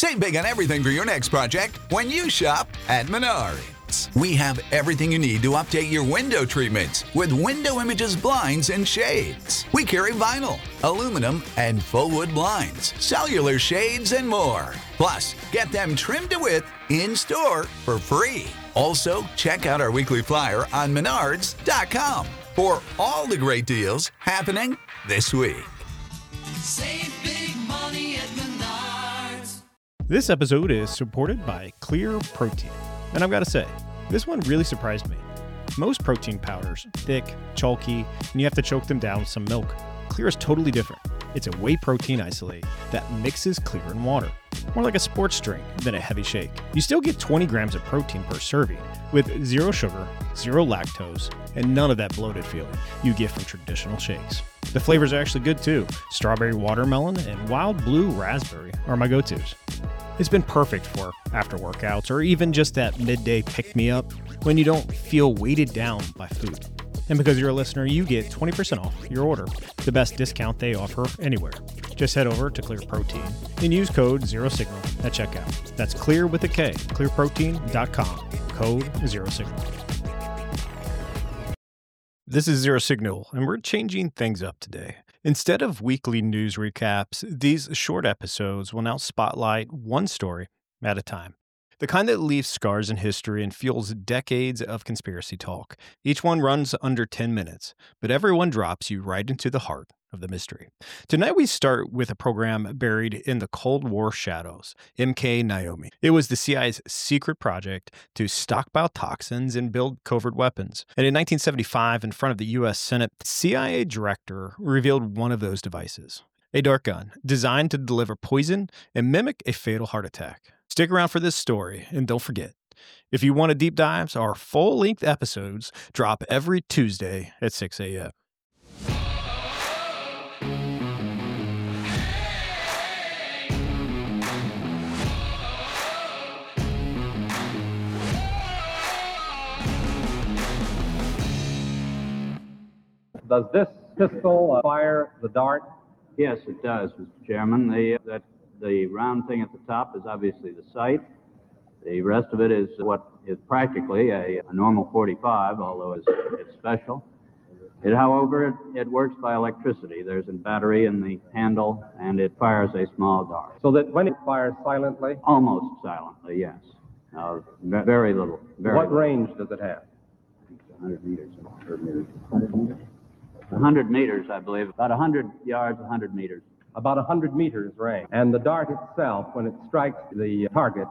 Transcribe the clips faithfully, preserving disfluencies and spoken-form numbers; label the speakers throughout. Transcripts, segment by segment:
Speaker 1: Save big on everything for your next project when you shop at Menards. We have everything you need to update your window treatments with Window Images blinds and shades. We carry vinyl, aluminum, and faux wood blinds, cellular shades, and more. Plus, get them trimmed to width in-store for free. Also, check out our weekly flyer on menards dot com for all the great deals happening this week.
Speaker 2: Save big money at Menards.
Speaker 3: This episode is supported by Clear Protein. And I've got to say, this one really surprised me. Most protein powders, thick, chalky, and you have to choke them down with some milk. Clear is totally different. It's a whey protein isolate that mixes clear in water, more like a sports drink than a heavy shake. You still get twenty grams of protein per serving with zero sugar, zero lactose, and none of that bloated feeling you get from traditional shakes. The flavors are actually good too. Strawberry watermelon and wild blue raspberry are my go-tos. It's been perfect for after workouts or even just that midday pick-me-up when you don't feel weighted down by food. And because you're a listener, you get twenty percent off your order, the best discount they offer anywhere. Just head over to Clear Protein and use code ZeroSignal at checkout. That's Clear with a K, clear protein dot com, code ZeroSignal. This is Zero Signal, and we're changing things up today. Instead of weekly news recaps, these short episodes will now spotlight one story at a time. The kind that leaves scars in history and fuels decades of conspiracy talk. Each one runs under ten minutes, but every one drops you right into the heart of the mystery. Tonight we start with a program buried in the Cold War shadows, M K Naomi. It was the C I A's secret project to stockpile toxins and build covert weapons. And in nineteen seventy-five, in front of the U S Senate, the C I A director revealed one of those devices. A dart gun designed to deliver poison and mimic a fatal heart attack. Stick around for this story, and don't forget, if you want a deep dive, our full-length episodes drop every Tuesday at six a.m.
Speaker 4: Does this pistol uh, fire the dart?
Speaker 5: Yes, it does, Mister Chairman. The, that, the round thing at the top is obviously the sight. The rest of it is what is practically a, a normal forty-five, although it's, it's special. It, however, it, it works by electricity. There's a battery in the handle, and it fires a small dart.
Speaker 4: So that when it fires silently?
Speaker 5: Almost silently, yes. Uh, very little. Very
Speaker 4: what
Speaker 5: little.
Speaker 4: range does it have?
Speaker 5: one hundred meters. one hundred meters. one hundred meters, I believe. About one hundred yards, one hundred meters.
Speaker 4: About one hundred meters range. And the dart itself, when it strikes the target,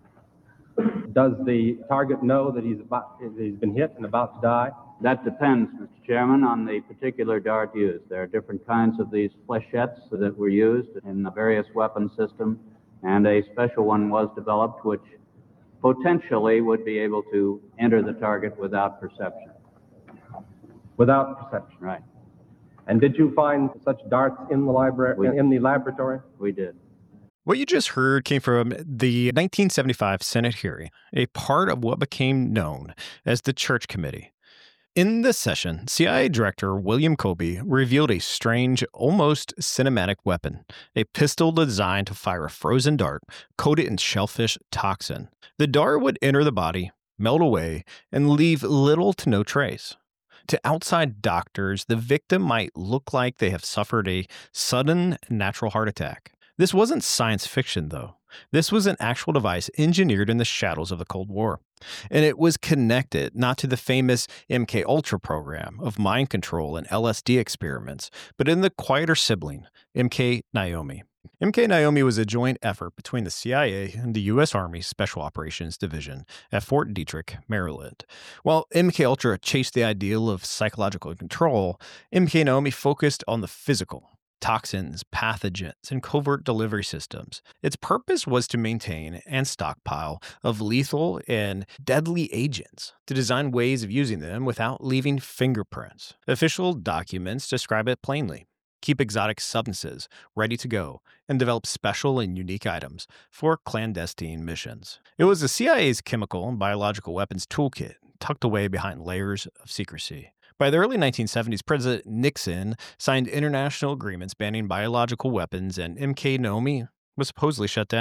Speaker 4: does the target know that he's about he's been hit and about to die?
Speaker 5: That depends, Mister Chairman, on the particular dart used. There are different kinds of these flechettes that were used in the various weapon systems, and a special one was developed which potentially would be able to enter the target without perception.
Speaker 4: Without perception.
Speaker 5: Right.
Speaker 4: And did you find such darts in the library,
Speaker 5: We-
Speaker 4: in the laboratory?
Speaker 5: We did.
Speaker 3: What you just heard came from the nineteen seventy-five Senate hearing, a part of what became known as the Church Committee. In this session, C I A Director William Colby revealed a strange, almost cinematic weapon, a pistol designed to fire a frozen dart coated in shellfish toxin. The dart would enter the body, melt away, and leave little to no trace. To outside doctors, the victim might look like they have suffered a sudden natural heart attack. This wasn't science fiction, though. This was an actual device engineered in the shadows of the Cold War. And it was connected not to the famous M K Ultra program of mind control and L S D experiments, but in the quieter sibling, M K Naomi. M K Naomi was a joint effort between the C I A and the U S Army Special Operations Division at Fort Detrick, Maryland. While M K Ultra chased the ideal of psychological control, M K Naomi focused on the physical. Toxins, pathogens, and covert delivery systems. Its purpose was to maintain and stockpile of lethal and deadly agents, to design ways of using them without leaving fingerprints. Official documents describe it plainly. Keep exotic substances ready to go, and develop special and unique items for clandestine missions. It was the C I A's chemical and biological weapons toolkit, tucked away behind layers of secrecy. By the early nineteen seventies, President Nixon signed international agreements banning biological weapons, and M K Naomi was supposedly shut down.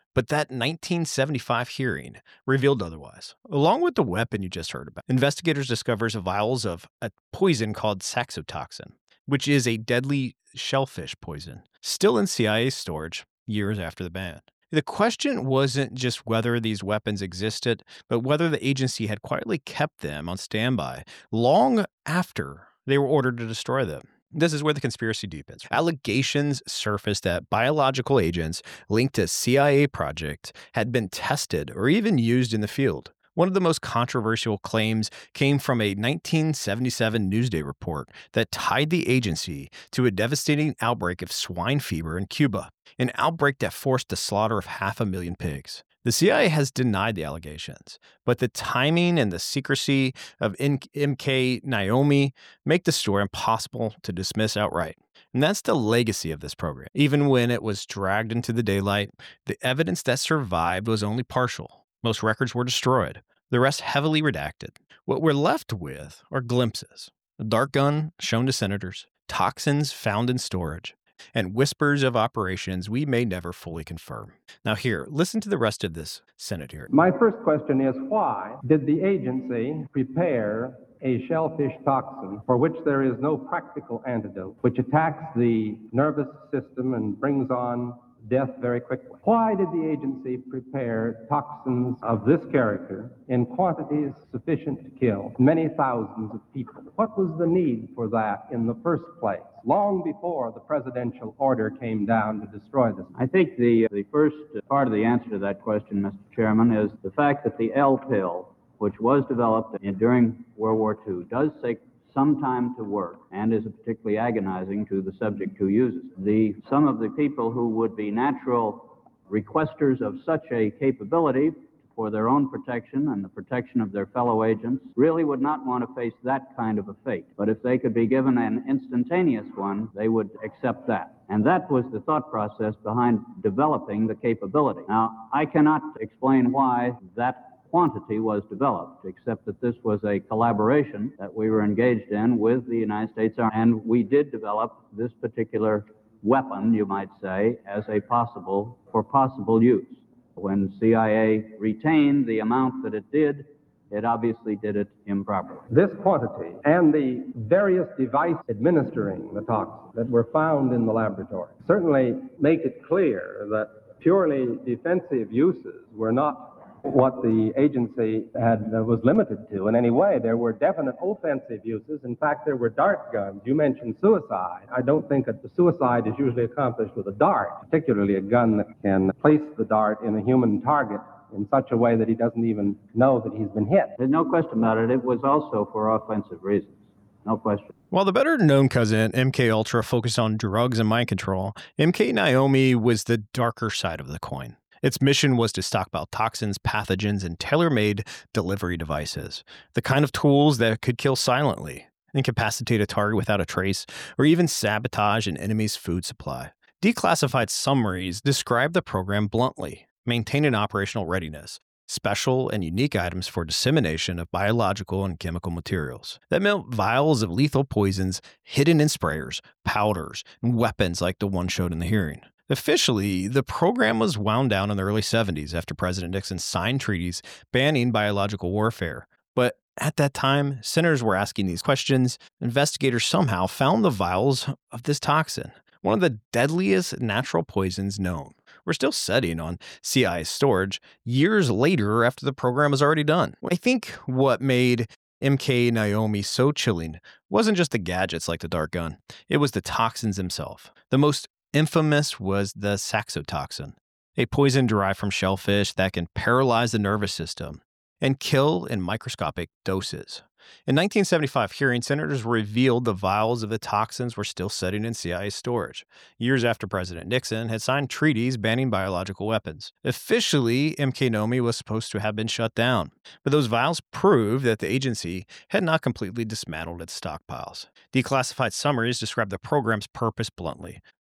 Speaker 3: But that nineteen seventy-five hearing revealed otherwise. Along with the weapon you just heard about, investigators discovered vials of a poison called saxitoxin, which is a deadly shellfish poison, still in C I A storage years after the ban. The question wasn't just whether these weapons existed, but whether the agency had quietly kept them on standby long after they were ordered to destroy them. This is where the conspiracy deepens. Allegations surfaced that biological agents linked to C I A project had been tested or even used in the field. One of the most controversial claims came from a nineteen seventy-seven Newsday report that tied the agency to a devastating outbreak of swine fever in Cuba, an outbreak that forced the slaughter of half a million pigs. The C I A has denied the allegations, but the timing and the secrecy of M K Naomi make the story impossible to dismiss outright. And that's the legacy of this program. Even when it was dragged into the daylight, the evidence that survived was only partial. Most records were destroyed, the rest heavily redacted. What we're left with are glimpses: a dart gun shown to senators, toxins found in storage, and whispers of operations we may never fully confirm. Now here, listen to the rest of this Senate hearing.
Speaker 4: My first question is, why did the agency prepare a shellfish toxin for which there is no practical antidote, which attacks the nervous system and brings on death very quickly? Why did the agency prepare toxins of this character in quantities sufficient to kill many thousands of people? What was the need for that in the first place, long before the presidential order came down to destroy this?
Speaker 5: I think the, the first part of the answer to that question, Mister Chairman, is the fact that the L pill, which was developed in, during World War Two, does take some time to work and is particularly agonizing to the subject who uses it. The, some of the people who would be natural requesters of such a capability for their own protection and the protection of their fellow agents really would not want to face that kind of a fate. But if they could be given an instantaneous one, they would accept that. And that was the thought process behind developing the capability. Now, I cannot explain why that quantity was developed, except that this was a collaboration that we were engaged in with the United States Army, and we did develop this particular weapon, you might say, as a possible, for possible use. When C I A retained the amount that it did, it obviously did it improperly.
Speaker 4: This quantity and the various devices administering the toxin that were found in the laboratory certainly make it clear that purely defensive uses were not what the agency had uh, was limited to in any way. There were definite offensive uses. In fact, there were dart guns. You mentioned suicide. I don't think that the suicide is usually accomplished with a dart, particularly a gun that can place the dart in a human target in such a way that he doesn't even know that he's been hit.
Speaker 5: There's no question about it. It was also for offensive reasons. No question.
Speaker 3: While the better-known cousin, M K Ultra, focused on drugs and mind control, M K Naomi was the darker side of the coin. Its mission was to stockpile toxins, pathogens, and tailor-made delivery devices, the kind of tools that could kill silently, incapacitate a target without a trace, or even sabotage an enemy's food supply. Declassified summaries describe the program bluntly: maintain an operational readiness, special and unique items for dissemination of biological and chemical materials. That meant vials of lethal poisons hidden in sprayers, powders, and weapons like the one showed in the hearing. Officially, the program was wound down in the early seventies after President Nixon signed treaties banning biological warfare. But at that time, senators were asking these questions. Investigators somehow found the vials of this toxin, one of the deadliest natural poisons known. We're still sitting on C I A storage years later after the program was already done. I think what made M K Naomi so chilling wasn't just the gadgets like the dart gun. It was the toxins themselves. The most infamous was the saxitoxin, a poison derived from shellfish that can paralyze the nervous system and kill in microscopic doses. In nineteen seventy-five hearing, senators revealed the vials of the toxins were still sitting in C I A storage, years after President Nixon had signed treaties banning biological weapons. Officially, M K Naomi was supposed to have been shut down, but those vials proved that the agency had not completely dismantled its stockpiles. Declassified summaries describe the program's purpose bluntly: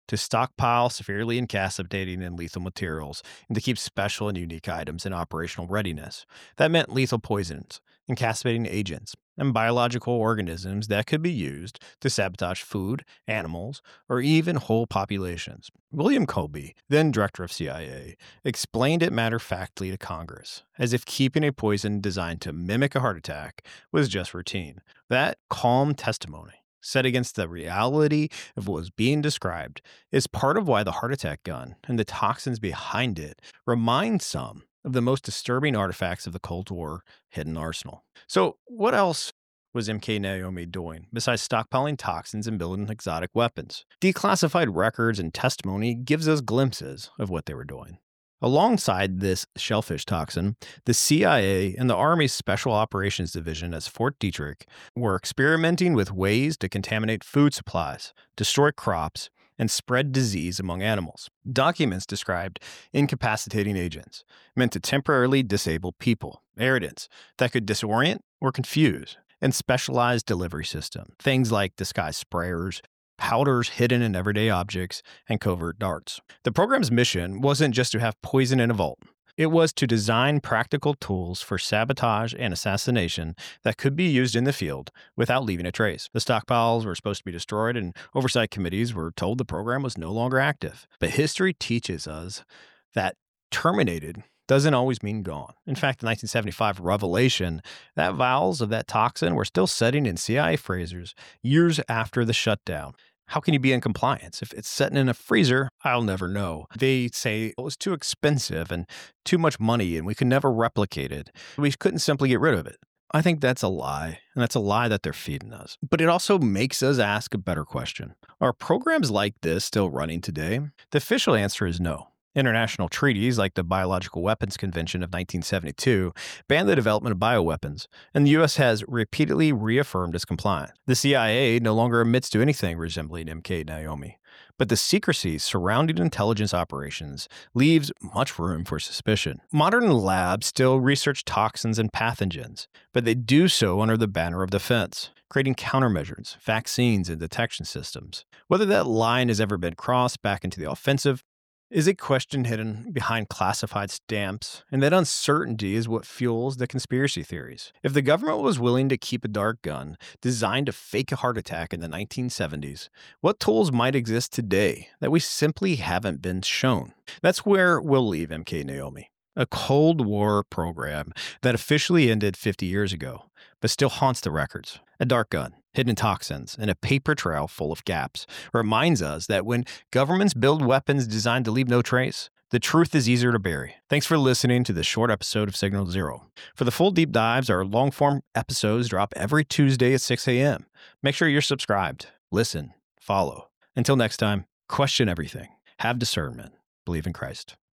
Speaker 3: to stockpile severely incapacitating and lethal materials, and to keep special and unique items in operational readiness. That meant lethal poisons, incapacitating agents, and biological organisms that could be used to sabotage food, animals, or even whole populations. William Colby, then director of C I A, explained it matter-of-factly to Congress, as if keeping a poison designed to mimic a heart attack was just routine. That calm testimony, set against the reality of what was being described, is part of why the heart attack gun and the toxins behind it remind some of the most disturbing artifacts of the Cold War hidden arsenal. So what else was M K Naomi doing besides stockpiling toxins and building exotic weapons? Declassified records and testimony gives us glimpses of what they were doing. Alongside this shellfish toxin, the C I A and the Army's Special Operations Division at Fort Detrick were experimenting with ways to contaminate food supplies, destroy crops, and spread disease among animals. Documents described incapacitating agents meant to temporarily disable people, irritants that could disorient or confuse, and specialized delivery system, things like disguised sprayers, powders hidden in everyday objects, and covert darts. The program's mission wasn't just to have poison in a vault. It was to design practical tools for sabotage and assassination that could be used in the field without leaving a trace. The stockpiles were supposed to be destroyed, and oversight committees were told the program was no longer active. But history teaches us that terminated doesn't always mean gone. In fact, the nineteen seventy-five revelation that vials of that toxin were still sitting in C I A freezers years after the shutdown. How can you be in compliance? If it's sitting in a freezer, I'll never know. They say it was too expensive and too much money and we could never replicate it. We couldn't simply get rid of it. I think that's a lie, and that's a lie that they're feeding us. But it also makes us ask a better question. Are programs like this still running today? The official answer is no. International treaties like the Biological Weapons Convention of nineteen seventy-two banned the development of bioweapons, and the U S has repeatedly reaffirmed its compliance. The C I A no longer admits to anything resembling M K Naomi, but the secrecy surrounding intelligence operations leaves much room for suspicion. Modern labs still research toxins and pathogens, but they do so under the banner of defense, creating countermeasures, vaccines, and detection systems. Whether that line has ever been crossed back into the offensive is a question hidden behind classified stamps, and that uncertainty is what fuels the conspiracy theories. If the government was willing to keep a dark gun designed to fake a heart attack in the nineteen seventies, what tools might exist today that we simply haven't been shown? That's where we'll leave M K Naomi, a Cold War program that officially ended fifty years ago, but still haunts the records. A dark gun, hidden toxins, and a paper trail full of gaps reminds us that when governments build weapons designed to leave no trace, the truth is easier to bury. Thanks for listening to this short episode of Signal Zero. For the full deep dives, our long-form episodes drop every Tuesday at six a.m. Make sure you're subscribed, listen, follow. Until next time, question everything, have discernment, believe in Christ.